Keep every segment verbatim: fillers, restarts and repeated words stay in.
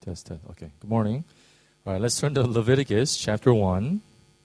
Test, test. Okay. Good morning. All right, let's turn to Leviticus chapter one.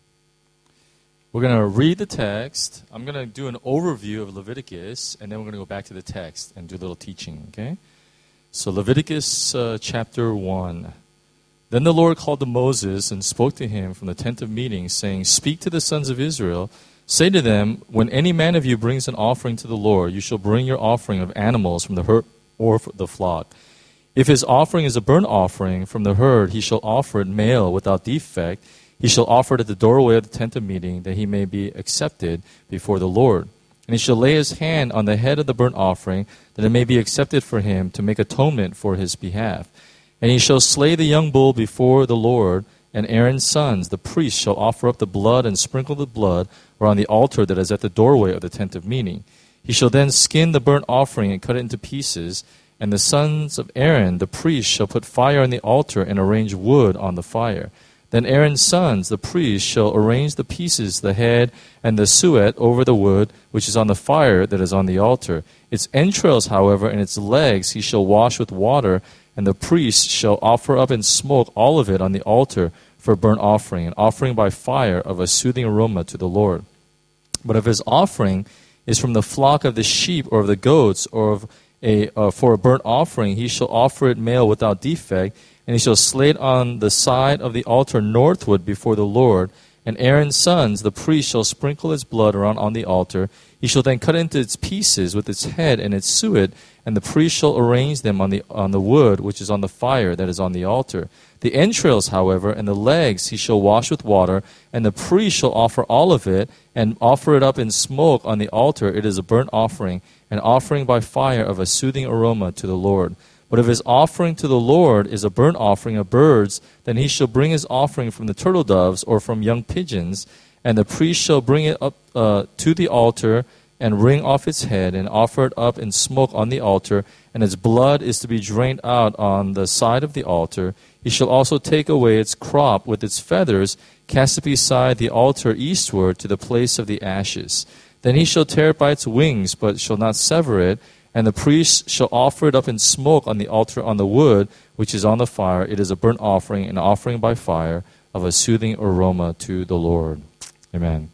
We're going to read the text. I'm going to do an overview of Leviticus, and then we're going to go back to the text and do a little teaching, okay? So Leviticus uh, chapter one. Then the Lord called to Moses and spoke to him from the tent of meeting, saying, Speak to the sons of Israel. Say to them, when any man of you brings an offering to the Lord, you shall bring your offering of animals from the herd or the flock. If his offering is a burnt offering from the herd, he shall offer it male without defect. He shall offer it at the doorway of the tent of meeting, that he may be accepted before the Lord. And he shall lay his hand on the head of the burnt offering, that it may be accepted for him to make atonement for his behalf. And he shall slay the young bull before the Lord, and Aaron's sons, the priests, shall offer up the blood and sprinkle the blood on the altar that is at the doorway of the tent of meeting. He shall then skin the burnt offering and cut it into pieces. And the sons of Aaron, the priest, shall put fire on the altar and arrange wood on the fire. Then Aaron's sons, the priests, shall arrange the pieces, the head, and the suet over the wood, which is on the fire that is on the altar. Its entrails, however, and its legs he shall wash with water, and the priest shall offer up in smoke all of it on the altar for a burnt offering, an offering by fire of a soothing aroma to the Lord. But if his offering is from the flock of the sheep or of the goats or of A, uh, for a burnt offering, he shall offer it male without defect, and he shall slay it on the side of the altar northward before the Lord. And Aaron's sons, the priest, shall sprinkle its blood around on the altar. He shall then cut it into its pieces with its head and its suet, and the priest shall arrange them on the on the wood which is on the fire that is on the altar. The entrails, however, and the legs he shall wash with water, and the priest shall offer all of it, and offer it up in smoke on the altar. It is a burnt offering, an offering by fire of a soothing aroma to the Lord. But if his offering to the Lord is a burnt offering of birds, then he shall bring his offering from the turtle doves or from young pigeons, and the priest shall bring it up uh, to the altar and wring off its head and offer it up in smoke on the altar, and its blood is to be drained out on the side of the altar. He shall also take away its crop with its feathers, cast it beside the altar eastward to the place of the ashes. Then he shall tear it by its wings, but shall not sever it, and the priest shall offer it up in smoke on the altar on the wood, which is on the fire. It is a burnt offering, an offering by fire of a soothing aroma to the Lord. Amen.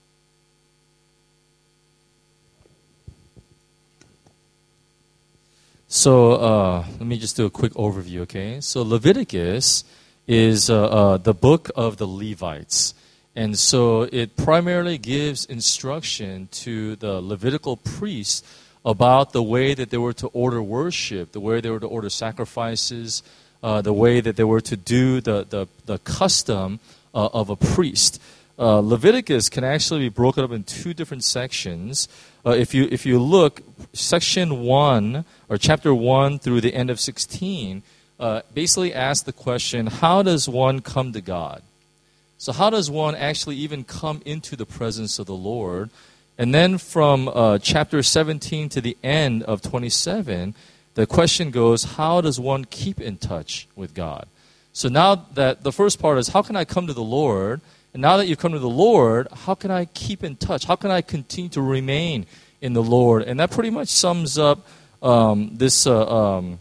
So uh, let me just do a quick overview, okay? So Leviticus is uh, uh, the book of the Levites. And so it primarily gives instruction to the Levitical priests about the way that they were to order worship, the way they were to order sacrifices, uh, the way that they were to do the, the, the custom uh, of a priest. Uh, Leviticus can actually be broken up in two different sections. Uh, if you if you look, section one, or chapter one through the end of sixteen, uh, basically asks the question, how does one come to God? So how does one actually even come into the presence of the Lord? And then from uh, chapter seventeen to the end of twenty-seven, the question goes, how does one keep in touch with God? So now that the first part is, how can I come to the Lord? And now that you've come to the Lord, how can I keep in touch? How can I continue to remain in the Lord? And that pretty much sums up um, this uh, um,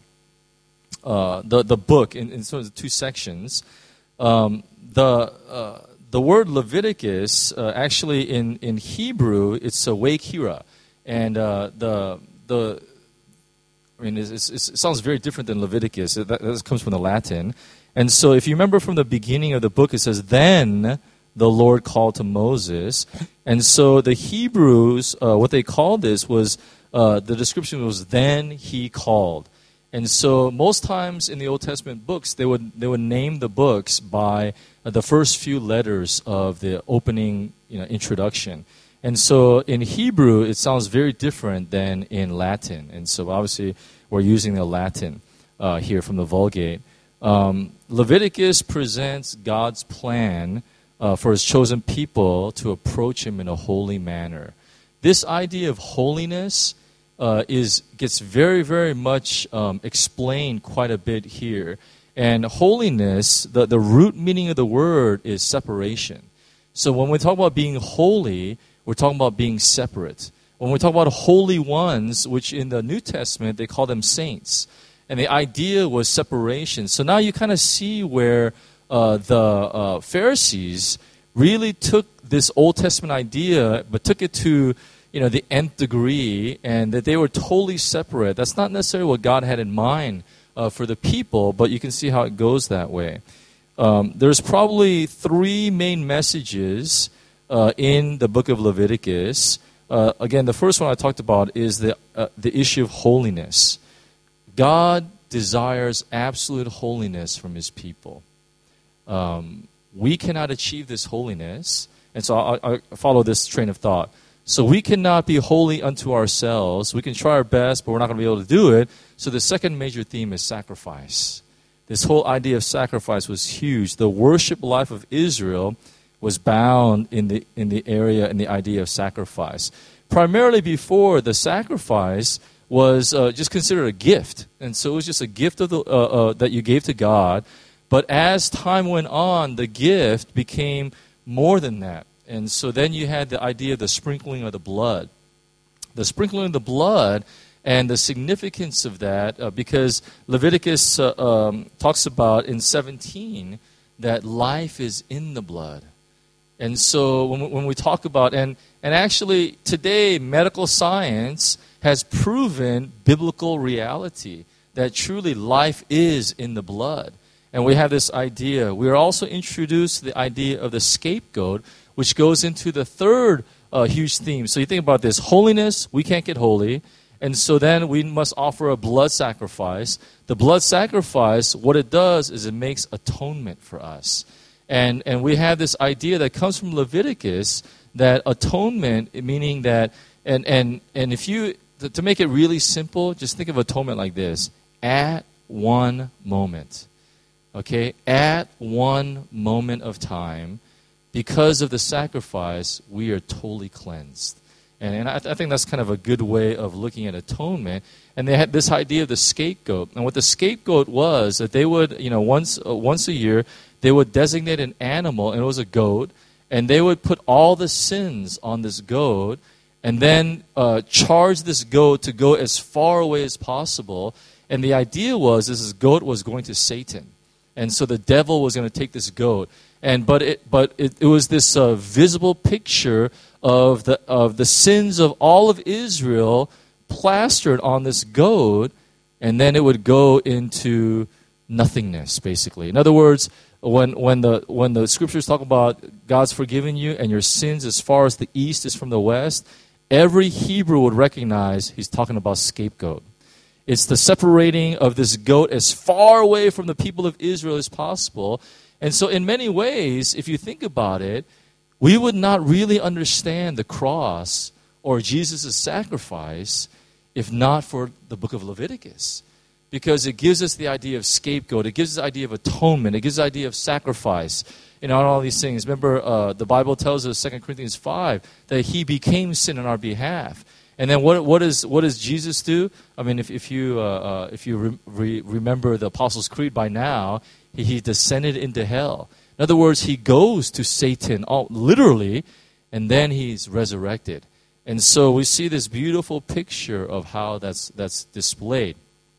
uh, the the book in, in sort of two sections. Um, the uh, the word Leviticus uh, actually in, in Hebrew it's a Wakira, and uh, the the I mean it's, it's, it sounds very different than Leviticus. That, that comes from the Latin, and so if you remember from the beginning of the book, it says then the Lord called to Moses. And so the Hebrews, uh, what they called this was, uh, the description was, then he called. And so most times in the Old Testament books, they would they would name the books by uh, the first few letters of the opening, you know, introduction. And so in Hebrew, it sounds very different than in Latin. And so obviously we're using the Latin uh, here from the Vulgate. Um, Leviticus presents God's plan Uh, for his chosen people to approach him in a holy manner. This idea of holiness uh, is gets very, very much um, explained quite a bit here. And holiness, the, the root meaning of the word is separation. So when we talk about being holy, we're talking about being separate. When we talk about holy ones, which in the New Testament, they call them saints. And the idea was separation. So now you kind of see where uh, the uh, Pharisees really took this Old Testament idea, but took it to, you know, the nth degree, and that they were totally separate. That's not necessarily what God had in mind uh, for the people, but you can see how it goes that way. Um, there's probably three main messages uh, in the book of Leviticus. Uh, again, the first one I talked about is the uh, the issue of holiness. God desires absolute holiness from His people. Um, we cannot achieve this holiness, and so I, I follow this train of thought. So we cannot be holy unto ourselves. We can try our best, but we're not going to be able to do it. So the second major theme is sacrifice. This whole idea of sacrifice was huge. The worship life of Israel was bound in the in the area and the idea of sacrifice. Primarily before, the sacrifice was uh, just considered a gift, and so it was just a gift of the uh, uh, that you gave to God. But as time went on, the gift became more than that, and so then you had the idea of the sprinkling of the blood, the sprinkling of the blood, and the significance of that, uh, because Leviticus uh, um, talks about in seventeen that life is in the blood. And so when we, when we talk about, and, and actually today medical science has proven biblical reality, that truly life is in the blood. And we have this idea. We are also introduced to the idea of the scapegoat, which goes into the third uh, huge theme. So you think about this, holiness, we can't get holy. And so then we must offer a blood sacrifice. The blood sacrifice, what it does is it makes atonement for us. And and we have this idea that comes from Leviticus, that atonement, meaning that, and, and, and if you, to make it really simple, just think of atonement like this. At one moment. Okay? At one moment of time, because of the sacrifice, we are totally cleansed. And, and I, th- I think that's kind of a good way of looking at atonement. And they had this idea of the scapegoat. And what the scapegoat was, that they would, you know, once uh, once a year, they would designate an animal, and it was a goat, and they would put all the sins on this goat, and then uh, charge this goat to go as far away as possible. And the idea was this goat was going to Satan. And so the devil was going to take this goat. And but it but it, it was this uh, visible picture of the of the sins of all of Israel plastered on this goat, and then it would go into nothingness, basically. In other words, when when the when the scriptures talk about God's forgiven you and your sins as far as the east is from the west, every Hebrew would recognize he's talking about scapegoat. It's the separating of this goat as far away from the people of Israel as possible. And so in many ways, if you think about it, we would not really understand the cross or Jesus' sacrifice if not for the book of Leviticus. Because it gives us the idea of scapegoat. It gives us the idea of atonement. It gives us the idea of sacrifice. You know, all these things. Remember, uh, the Bible tells us, Second Corinthians five, that He became sin on our behalf. And then what, what, is, what does Jesus do? I mean, if, if you, uh, uh, if you re- re- remember the Apostles' Creed by now, he, he descended into hell. In other words, He goes to Satan, all, literally, and then He's resurrected. And so we see this beautiful picture of how that's that's displayed.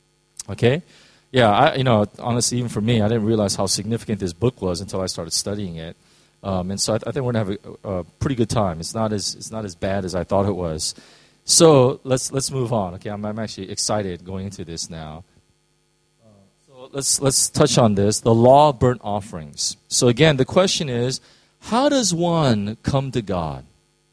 Okay? Yeah, I, you know, honestly, even for me, I didn't realize how significant this book was until I started studying it. Um, and so I, th- I think we're going to have a, a pretty good time. It's not as it's not as bad as I thought it was. So let's let's move on. Okay, I'm, I'm actually excited going into this now. Uh, so let's let's touch on this, the law of burnt offerings. So again, the question is, how does one come to God?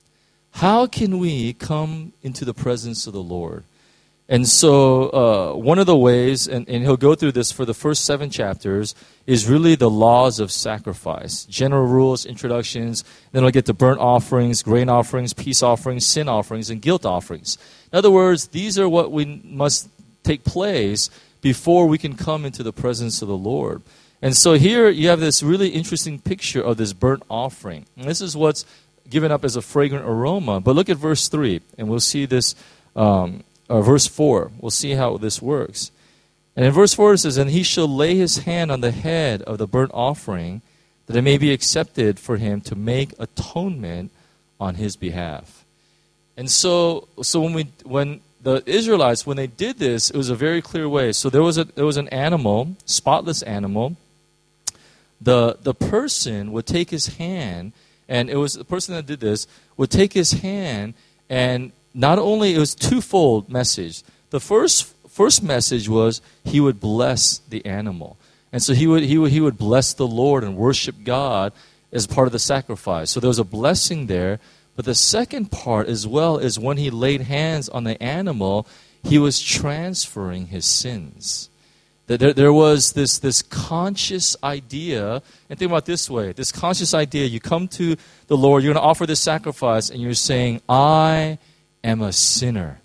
How can we come into the presence of the Lord? And so uh, one of the ways, and, and he'll go through this for the first seven chapters, is really the laws of sacrifice. General rules, introductions, then we'll get to burnt offerings, grain offerings, peace offerings, sin offerings, and guilt offerings. In other words, these are what we must take place before we can come into the presence of the Lord. And so here you have this really interesting picture of this burnt offering. And this is what's given up as a fragrant aroma. But look at verse three, and we'll see this... Um, Uh, verse four, we'll see how this works. And in verse four it says, "And he shall lay his hand on the head of the burnt offering, that it may be accepted for him to make atonement on his behalf." And so, so when we when the Israelites, when they did this, it was a very clear way. So there was a there was an animal, spotless animal. The the person would take his hand, and it was the person that did this would take his hand, and not only it was twofold message. The first first message was he would bless the animal, and so he would he would he would bless the Lord and worship God as part of the sacrifice. So there was a blessing there. But the second part as well is when he laid hands on the animal, he was transferring his sins. There, there was this, this conscious idea, and think about it this way, this conscious idea, you come to the Lord, you're going to offer this sacrifice, and you're saying, I am a sinner.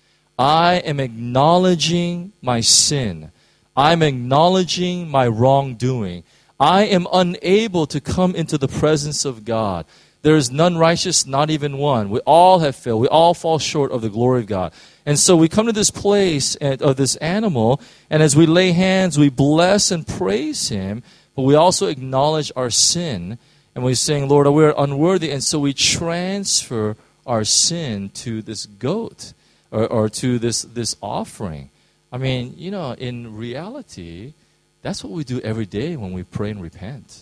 I am acknowledging my sin. I'm acknowledging my wrongdoing. I am unable to come into the presence of God. There is none righteous, not even one. We all have failed. We all fall short of the glory of God. And so we come to this place of this animal, and as we lay hands, we bless and praise him, but we also acknowledge our sin, and we sing, Lord, we're unworthy, and so we transfer our sin to this goat or, or to this, this offering. I mean, you know, in reality, that's what we do every day when we pray and repent.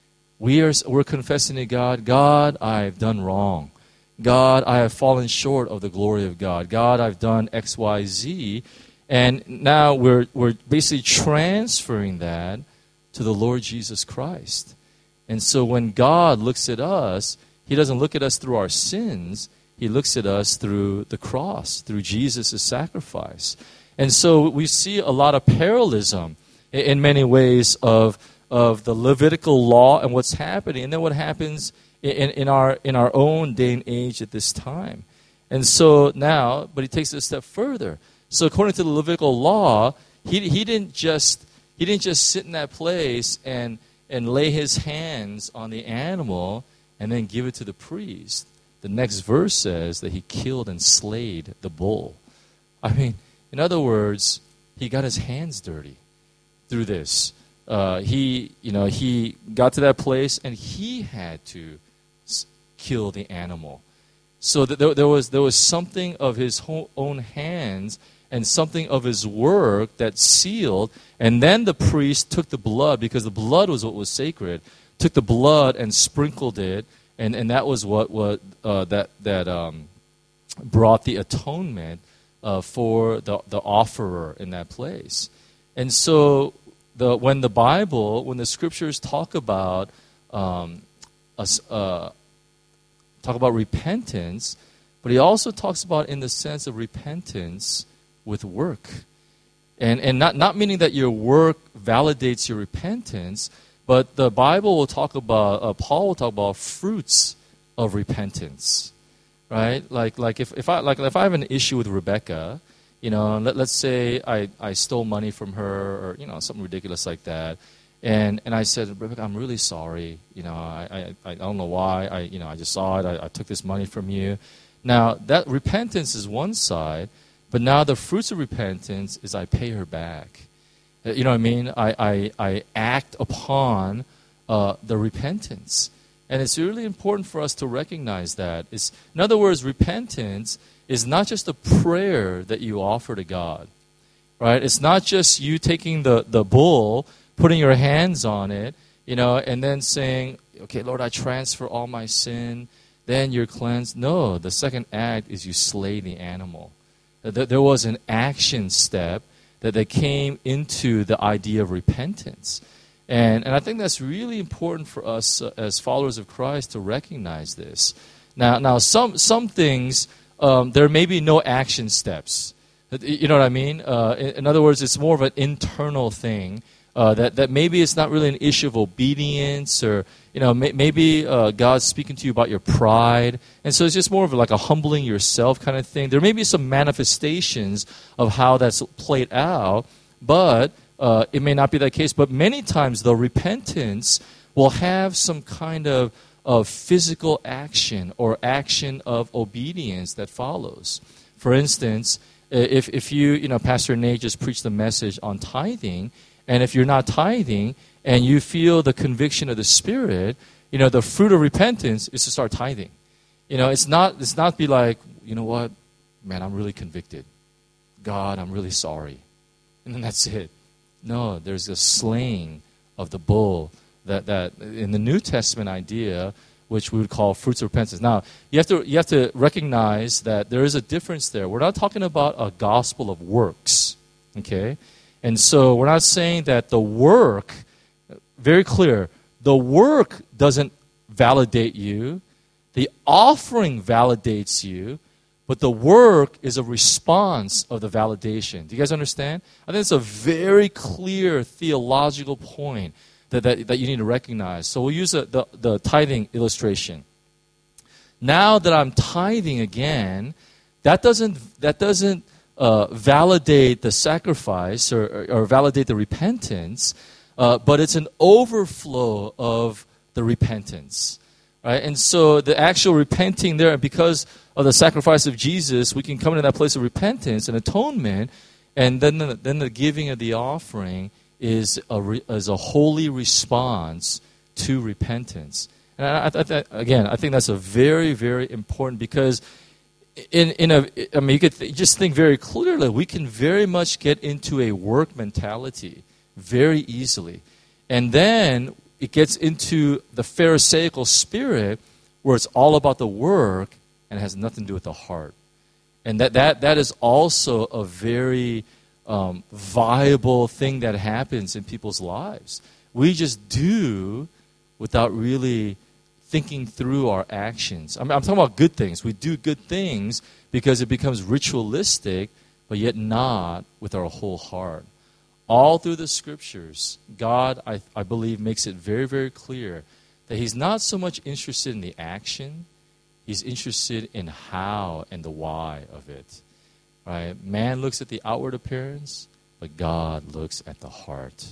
We are, we're confessing to God, God, I've done wrong. God, I have fallen short of the glory of God. God, I've done X, Y, Z. And now we're, we're basically transferring that to the Lord Jesus Christ. And so when God looks at us, he doesn't look at us through our sins. He looks at us through the cross, through Jesus' sacrifice. And so we see a lot of parallelism in, in many ways of of the Levitical law and what's happening, and then what happens in, in our in our own day and age at this time. And so now, but he takes it a step further. So according to the Levitical law, he he didn't just he didn't just sit in that place and and lay his hands on the animal and then give it to the priest. The next verse says that he killed and slayed the bull. I mean, in other words, he got his hands dirty through this. Uh, he, you know, he got to that place and he had to s- kill the animal. So that there, there was there was something of his ho- own hands and something of his work that sealed. And then the priest took the blood, because the blood was what was sacred. Took the blood and sprinkled it, and, and that was what what uh, that that um, brought the atonement uh, for the the offerer in that place. And so. The, when the Bible, when the scriptures talk about um, us, uh, talk about repentance, but he also talks about in the sense of repentance with work, and and not not meaning that your work validates your repentance, but the Bible will talk about uh, Paul will talk about fruits of repentance, right? Like like if, if I like if I have an issue with Rebecca. You know, let, let's say I, I stole money from her, or, you know, something ridiculous like that. And and I said, Rebecca, I'm really sorry. You know, I, I, I don't know why. I you know I just saw it. I, I took this money from you. Now, that repentance is one side, but now the fruits of repentance is I pay her back. You know what I mean? I, I, I act upon uh, the repentance. And it's really important for us to recognize that. It's, in other words, repentance is not just a prayer that you offer to God, right? It's not just you taking the, the bull, putting your hands on it, you know, and then saying, okay, Lord, I transfer all my sin, then you're cleansed. No, the second act is you slay the animal. There was an action step that they came into the idea of repentance. And, and I think that's really important for us uh, as followers of Christ to recognize this. Now, now some, some things... Um, there may be no action steps. You know what I mean? Uh, in, in other words, it's more of an internal thing. Uh, that, that maybe it's not really an issue of obedience, or, you know, may, maybe uh, God's speaking to you about your pride. And so it's just more of like a humbling yourself kind of thing. There may be some manifestations of how that's played out, but uh, it may not be that case. But many times, though, repentance will have some kind of of physical action or action of obedience that follows. For instance, if if you, you know, Pastor Nate just preached the message on tithing, and if you're not tithing and you feel the conviction of the Spirit, you know, the fruit of repentance is to start tithing. You know, it's not it's not be like, you know what, man, I'm really convicted. God, I'm really sorry. And then that's it. No, there's a slaying of the bull that, that in the New Testament idea, which we would call fruits of repentance. Now, you have to you have to recognize that there is a difference there. We're not talking about a gospel of works, okay? And so we're not saying that the work, very clear, the work doesn't validate you. The offering validates you, but the work is a response of the validation. Do you guys understand? I think it's a very clear theological point that, that, that you need to recognize. So we'll use a, the, the tithing illustration. Now that I'm tithing again, that doesn't, that doesn't uh, validate the sacrifice or, or, or validate the repentance, uh, but it's an overflow of the repentance. Right? And so the actual repenting there, because of the sacrifice of Jesus, we can come into that place of repentance and atonement, and then the, then the giving of the offering is a, re, is a holy response to repentance. And I, I, I, again, I think that's a very, very important, because in in a, I mean, you could th- just think very clearly. We can very much get into a work mentality very easily, and then it gets into the Pharisaical spirit, where it's all about the work and it has nothing to do with the heart. And that that that is also a very um, viable thing that happens in people's lives. We just do without really thinking through our actions. I mean, I'm talking about good things. We do good things because it becomes ritualistic, but yet not with our whole heart. All through the Scriptures, God, I, I believe, makes it very, very clear that He's not so much interested in the action, He's interested in how and the why of it. Right? Man looks at the outward appearance, but God looks at the heart.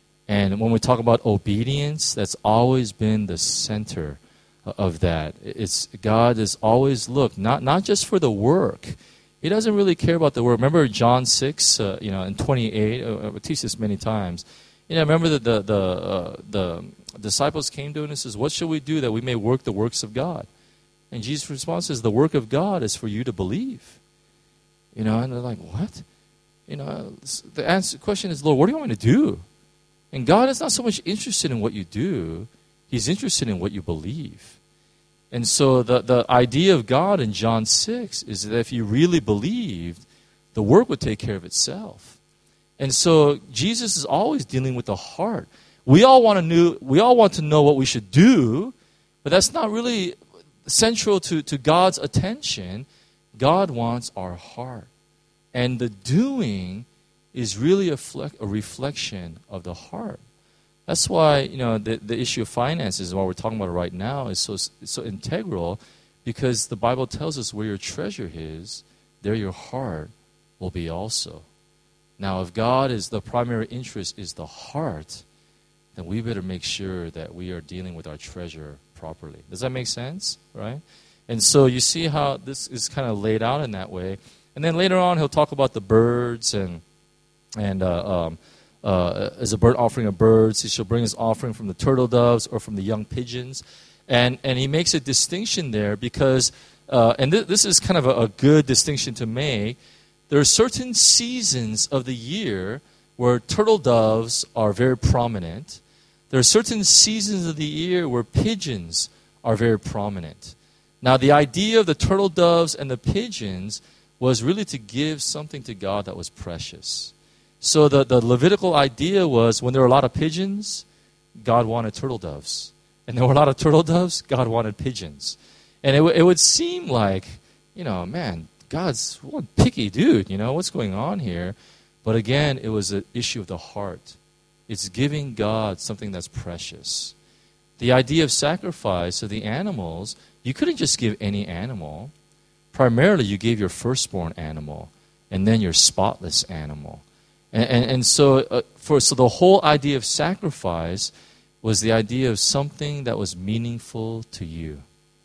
And when we talk about obedience, that's always been the center of that. It's God has always looked, not, not just for the work. He doesn't really care about the work. Remember John six, uh, you know, and twenty-eight. Uh, I teach this many times. You know, remember that the the uh, the disciples came to him and says, "What shall we do that we may work the works of God?" And Jesus' response is, "The work of God is for you to believe." You know, and they're like, "What?" You know, the answer, question is, "Lord, what do you want me to do?" And God is not so much interested in what you do; He's interested in what you believe. And so the, the idea of God in John six is that if you really believed, the work would take care of itself. And so Jesus is always dealing with the heart. We all want to know, we all want to know what we should do, but that's not really central to, to God's attention. God wants our heart. And the doing is really a, fle- a reflection of the heart. That's why, you know, the, the issue of finances, while we're talking about it right now, is so so integral, because the Bible tells us where your treasure is, there your heart will be also. Now, if God is the primary interest is the heart, then we better make sure that we are dealing with our treasure properly. Does that make sense? Right? And so you see how this is kind of laid out in that way. And then later on, he'll talk about the birds and and uh, um, Uh, as a burnt offering of birds. He shall bring his offering from the turtle doves or from the young pigeons. And and he makes a distinction there because, uh, and th- this is kind of a, a good distinction to make, there are certain seasons of the year where turtle doves are very prominent. There are certain seasons of the year where pigeons are very prominent. Now, the idea of the turtle doves and the pigeons was really to give something to God that was precious. So the, the Levitical idea was when there were a lot of pigeons, God wanted turtle doves. And there were a lot of turtle doves, God wanted pigeons. And it, w- it would seem like, you know, man, God's one picky dude, you know, what's going on here? But again, it was an issue of the heart. It's giving God something that's precious. The idea of sacrifice of the animals, you couldn't just give any animal. Primarily, you gave your firstborn animal and then your spotless animal. And, and, and so, uh, for so the whole idea of sacrifice was the idea of something that was meaningful to you.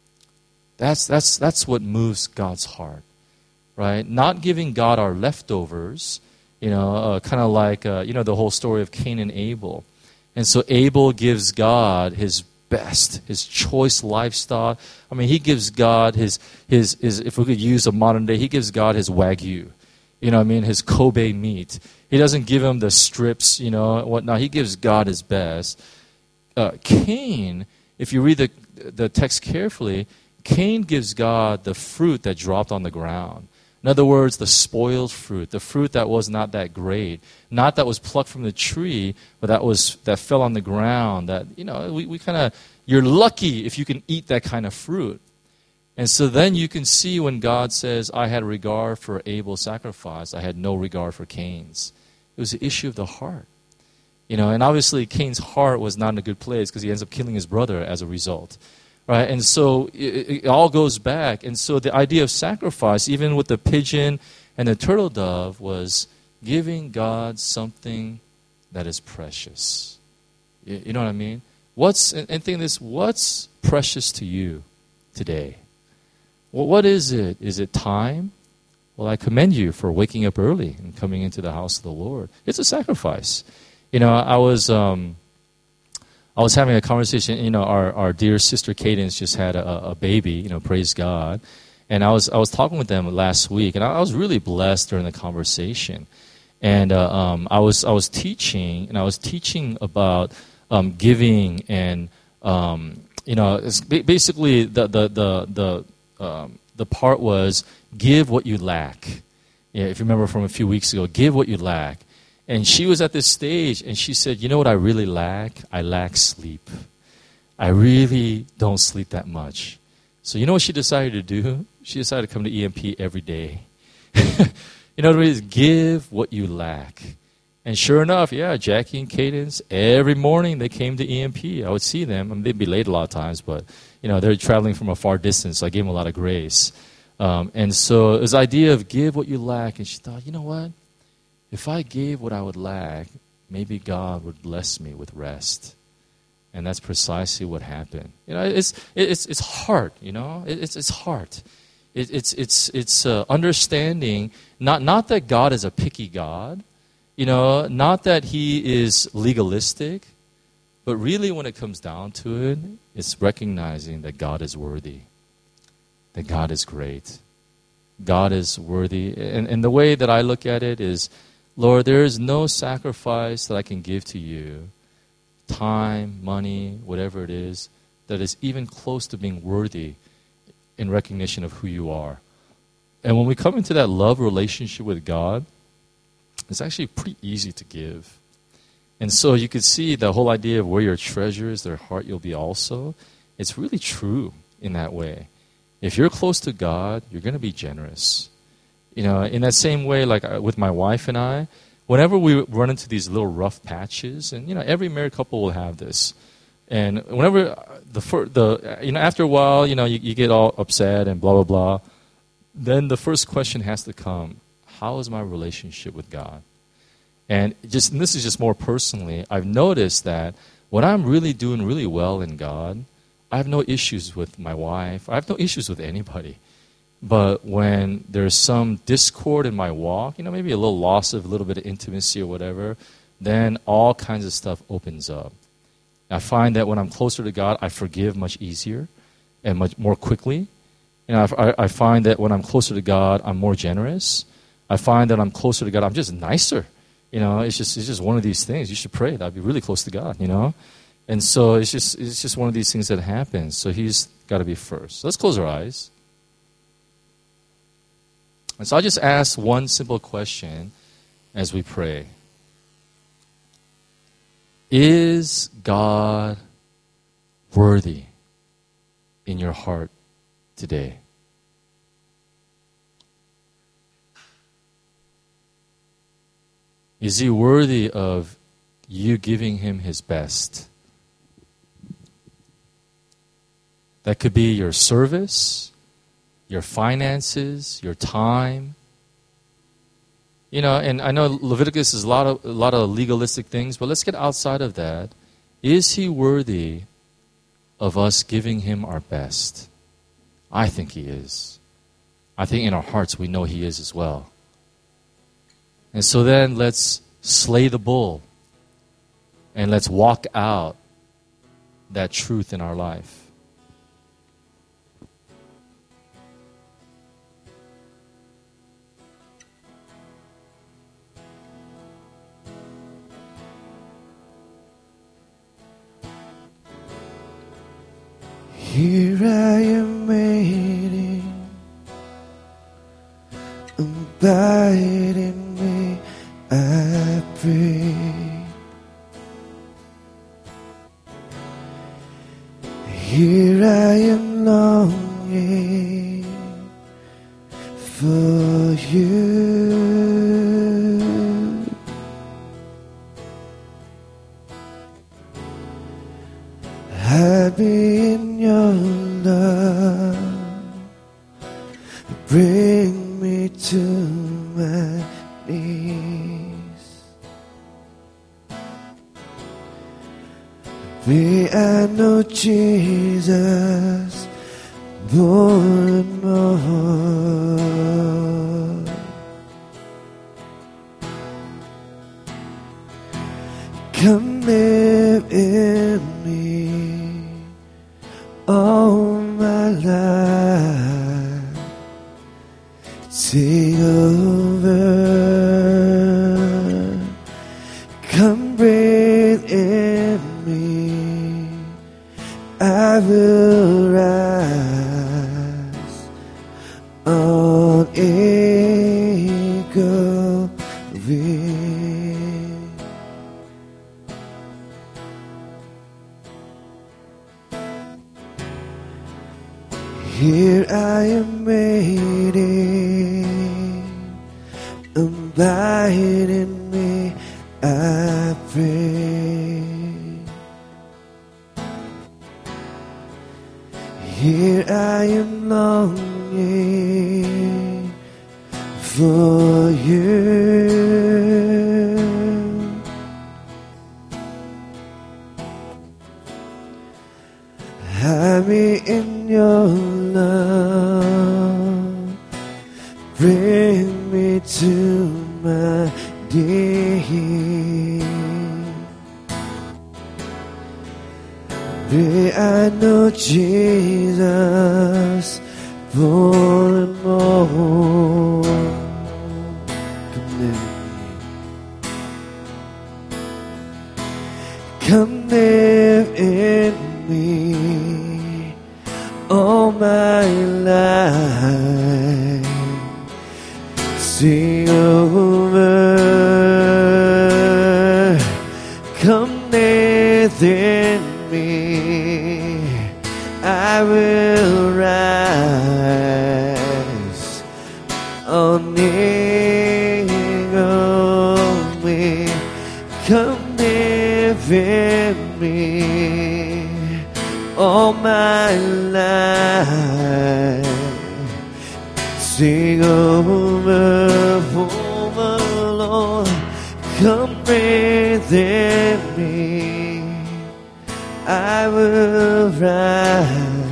That's that's that's what moves God's heart, right? Not giving God our leftovers, you know, uh, kind of like uh, you know the whole story of Cain and Abel. And so Abel gives God his best, his choice livestock. I mean, he gives God his his his. If we could use a modern day, he gives God his Wagyu. You know what I mean? His Kobe meat. He doesn't give him the strips, you know, and whatnot. He gives God his best. Uh, Cain, if you read the, the text carefully, Cain gives God the fruit that dropped on the ground. In other words, the spoiled fruit, the fruit that was not that great, not that was plucked from the tree, but that was that fell on the ground. That, you know, we, we kind of, you're lucky if you can eat that kind of fruit. And so then you can see when God says, I had regard for Abel's sacrifice, I had no regard for Cain's. It was the issue of the heart. You know, and obviously Cain's heart was not in a good place because he ends up killing his brother as a result. Right? And so it, it all goes back. And so the idea of sacrifice, even with the pigeon and the turtle dove, was giving God something that is precious. You, you know what I mean? What's, and, and think this, what's precious to you today? Well, what is it? Is it time? Well, I commend you for waking up early and coming into the house of the Lord. It's a sacrifice. You know, I was... Um, I was having a conversation, you know, our, our dear sister Cadence just had a, a baby, you know, praise God. And I was I was talking with them last week, and I, I was really blessed during the conversation. And uh, um, I was I was teaching, and I was teaching about um, giving, and um, you know, it's basically the the the the um, the part was give what you lack. Yeah, if you remember from a few weeks ago, give what you lack. And she was at this stage, and she said, you know what I really lack? I lack sleep. I really don't sleep that much. So you know what she decided to do? She decided to come to E M P every day. In other words, give what you lack. And sure enough, yeah, Jackie and Cadence, every morning they came to E M P. I would see them. I mean, they'd be late a lot of times, but you know, they're traveling from a far distance, so I gave them a lot of grace. Um, and so this idea of give what you lack, and she thought, you know what? If I gave what I would lack, maybe God would bless me with rest. And that's precisely what happened. You know, it's it's it's heart. You know, it's it's heart. It, it's it's it's uh, understanding not not that God is a picky God. You know, not that He is legalistic, but really, when it comes down to it, it's recognizing that God is worthy, that God is great, God is worthy. And and the way that I look at it is, Lord, there is no sacrifice that I can give to you, time, money, whatever it is, that is even close to being worthy in recognition of who you are. And when we come into that love relationship with God, it's actually pretty easy to give. And so you could see the whole idea of where your treasure is, their heart you'll be also. It's really true in that way. If you're close to God, you're going to be generous. You know, in that same way, like with my wife and I, whenever we run into these little rough patches, and you know, every married couple will have this. And whenever the fir- the you know, after a while, you know, you, you get all upset and blah blah blah. Then the first question has to come: how is my relationship with God? And just and this is just more personally, I've noticed that when I'm really doing really well in God, I have no issues with my wife. I have no issues with anybody. But when there's some discord in my walk, you know, maybe a little loss of a little bit of intimacy or whatever, then all kinds of stuff opens up. I find that when I'm closer to God, I forgive much easier and much more quickly. And I, I find that when I'm closer to God, I'm more generous. I find that I'm closer to God, I'm just nicer. You know, it's just it's just one of these things. You should pray that I'd be really close to God, you know. And so it's just it's just one of these things that happens. So He's got to be first. So let's close our eyes. And so I'll just ask one simple question as we pray. Is God worthy in your heart today? Is He worthy of you giving Him His best? That could be your service, your finances, your time. You know, and I know Leviticus is a lot of a lot of legalistic things, but let's get outside of that. Is He worthy of us giving Him our best? I think He is. I think in our hearts we know He is as well. And so then let's slay the bull and let's walk out that truth in our life. Here I am waiting, abide in me, I pray. Here I am longing for you. Hide me in your love, bring me to my knees. May I know Jesus more and more. Come live in me all my life. Take over. Come breathe in me. I will rise on eagle wings. Here I am waiting, abide in me, I pray. Here I am longing for you. Hide me in your love, bring me to my knees. May I know Jesus more and more. Come live in me. Come live in me all my life. Sing over. Come live in me. I will rise on eagle wings. Come live in me all my life. Sing over, over, Lord. Come breathe in me. I will rise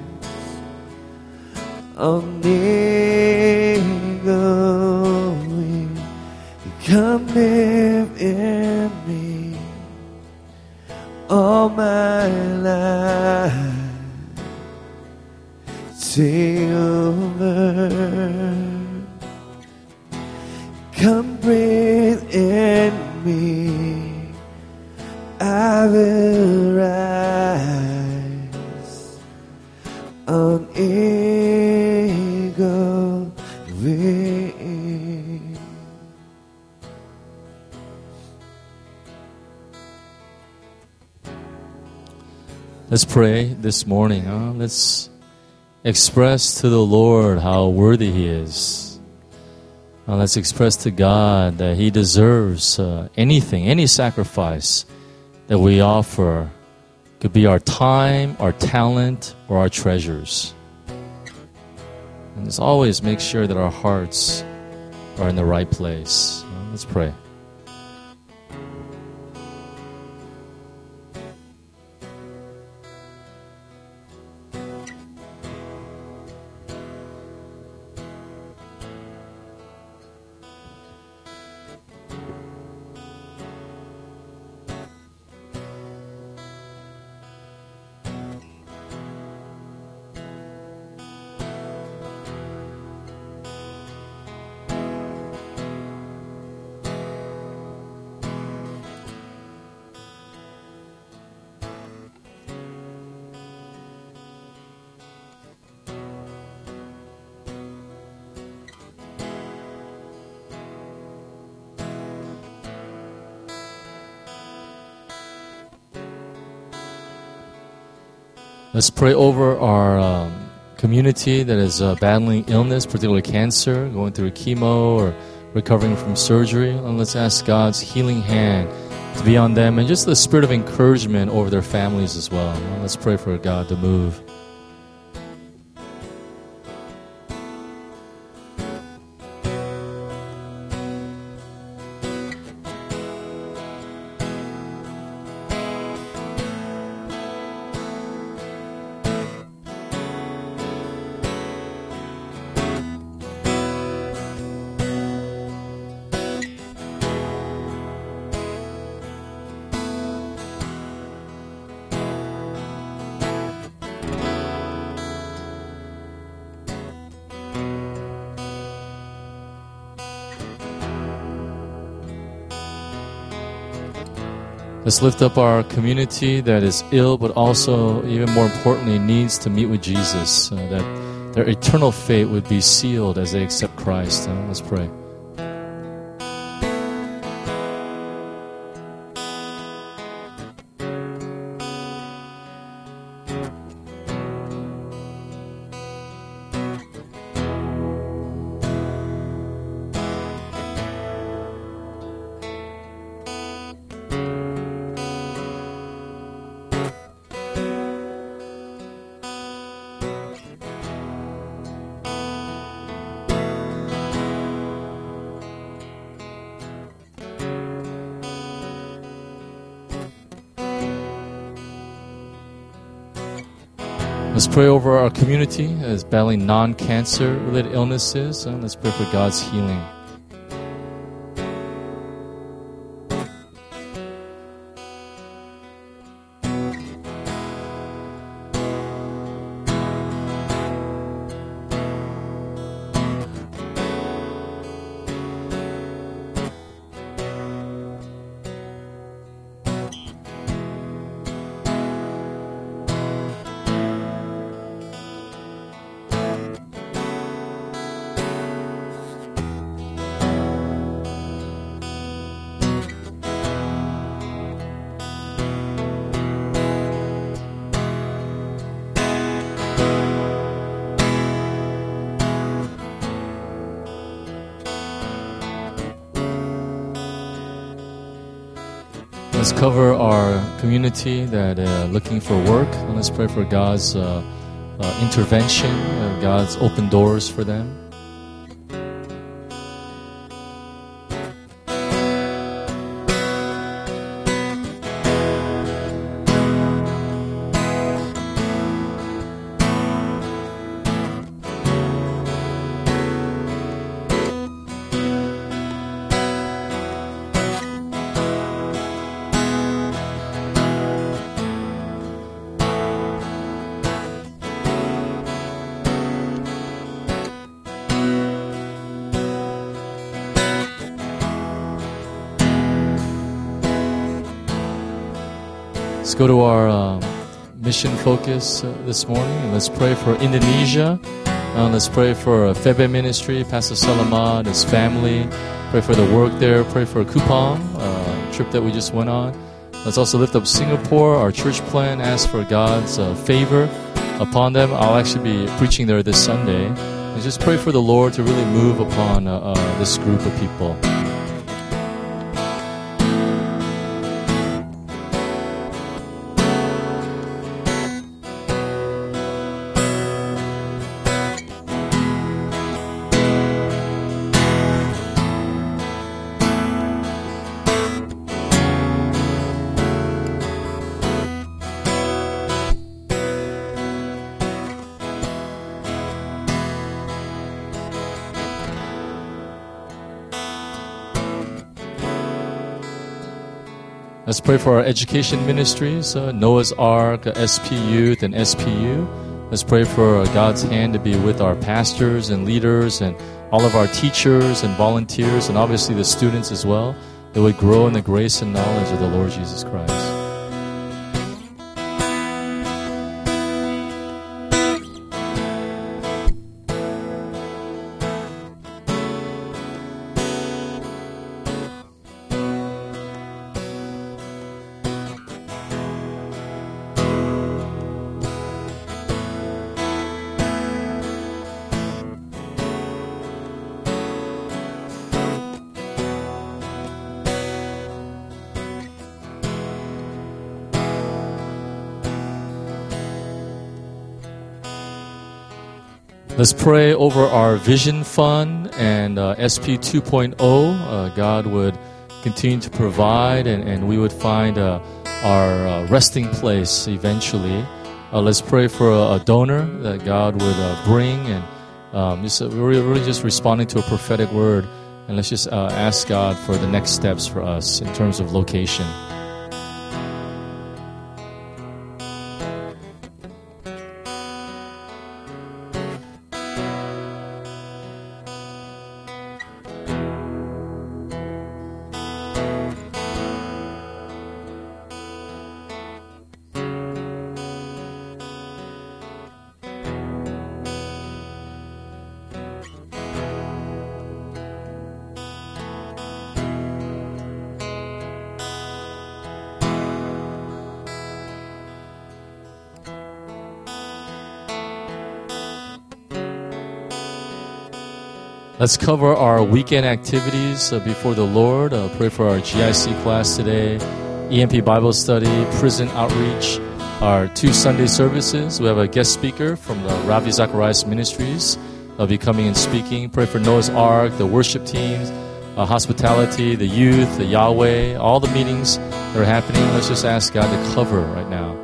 on eagle wings. Come live in me all my life. Take over. Come breathe in me. I will rise on eagle wings. Let's pray this morning. Huh? Let's express to the Lord how worthy He is. Uh, let's express to God that He deserves uh, anything, any sacrifice that we offer. Could be our time, our talent, or our treasures. And let's always make sure that our hearts are in the right place. Uh, let's pray. Let's pray over our um, community that is uh, battling illness, particularly cancer, going through chemo or recovering from surgery. And let's ask God's healing hand to be on them and just the spirit of encouragement over their families as well. Well, let's pray for God to move. Let's lift up our community that is ill, but also, even more importantly, needs to meet with Jesus, uh, that their eternal fate would be sealed as they accept Christ. Uh, let's pray. Let's pray over our community that is battling non-cancer related illnesses. And let's pray for God's healing. Let's cover our community that uh, looking for work, and let's pray for God's uh, uh, intervention, uh, God's open doors for them. Let's go to our um, mission focus uh, this morning, and let's pray for Indonesia. Uh, let's pray for uh, Febe Ministry, Pastor Salamat, his family. Pray for the work there. Pray for Kupang, uh, trip that we just went on. Let's also lift up Singapore, our church plan. Ask for God's uh, favor upon them. I'll actually be preaching there this Sunday. And just pray for the Lord to really move upon uh, uh, this group of people. Let's pray for our education ministries, uh, Noah's Ark, uh, S P Youth, and S P U. Let's pray for uh, God's hand to be with our pastors and leaders and all of our teachers and volunteers and obviously the students as well, that would grow in the grace and knowledge of the Lord Jesus Christ. Let's pray over our Vision Fund and uh, S P two point oh. Uh, God would continue to provide, and, and we would find uh, our uh, resting place eventually. Uh, let's pray for a, a donor that God would uh, bring, and um, just, uh, we're really just responding to a prophetic word. And let's just uh, ask God for the next steps for us in terms of location. Let's cover our weekend activities uh, before the Lord. Uh, pray for our G I C class today, E M P Bible study, prison outreach, our two Sunday services. We have a guest speaker from the Ravi Zacharias Ministries. They'll be coming and speaking. Pray for Noah's Ark, the worship teams, uh, hospitality, the youth, the Yahweh, all the meetings that are happening. Let's just ask God to cover right now.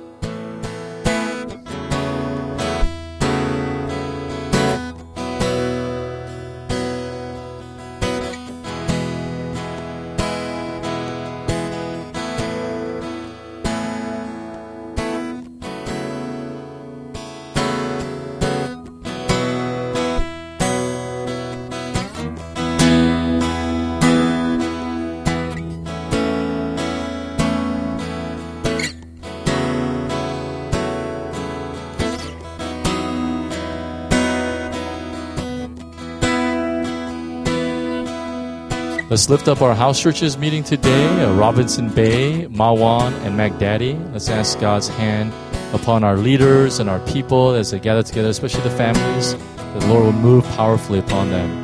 Let's lift up our house churches meeting today, uh, Robinson Bay, Mawan, and Magdaddy. Let's ask God's hand upon our leaders and our people as they gather together, especially the families, that the Lord will move powerfully upon them.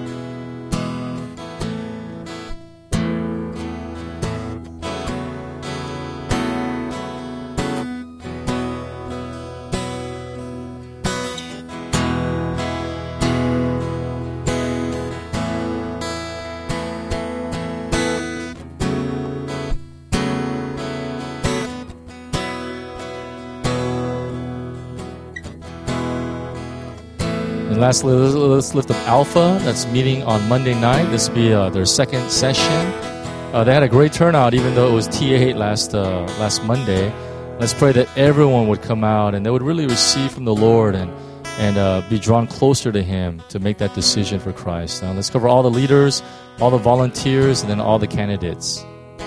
And lastly, let's lift up Alpha. That's meeting on Monday night. This will be uh, their second session. Uh, they had a great turnout, even though it was T eight last uh, last Monday. Let's pray that everyone would come out and they would really receive from the Lord and and uh, be drawn closer to Him to make that decision for Christ. Now, let's cover all the leaders, all the volunteers, and then all the candidates.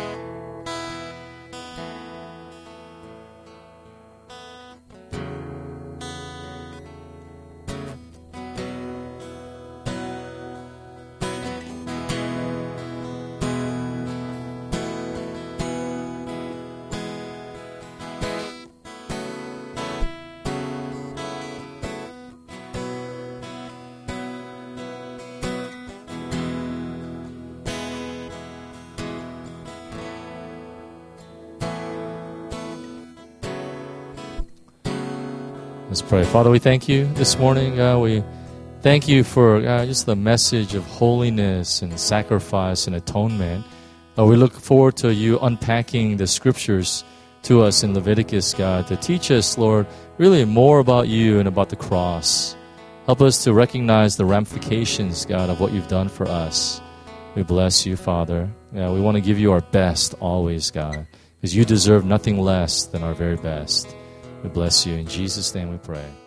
Let's pray. Father, we thank you this morning. God, we thank you for God, just the message of holiness and sacrifice and atonement. Uh, we look forward to you unpacking the scriptures to us in Leviticus, God, to teach us, Lord, really more about you and about the cross. Help us to recognize the ramifications, God, of what you've done for us. We bless you, Father. Yeah, we want to give you our best always, God, because you deserve nothing less than our very best. We bless you. In Jesus' name we pray.